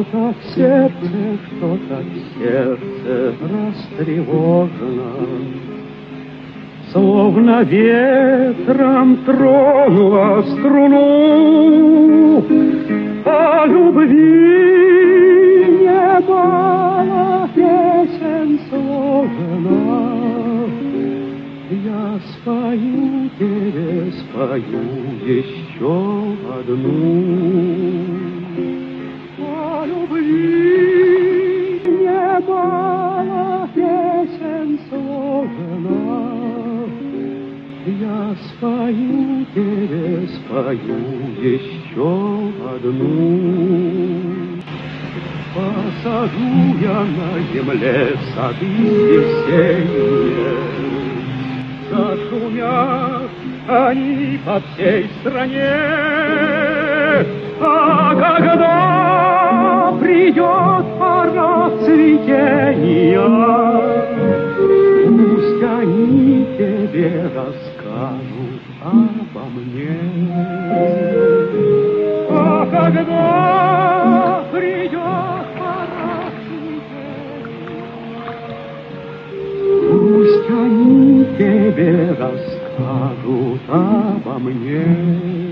Что-то в сердце растревожено, словно ветром тронула струну. О любви немало песен сложено. Я спою тебе, спою еще одну. О любви немало песен сложено. Я спою тебе, спою еще одну. Посажу я на земле сады весенние. Зашумят они по всей стране. А когда придет пора цветения, пусть они тебе расскажут обо мне. А когда придет пора цветения, пусть они тебе расскажут обо мне.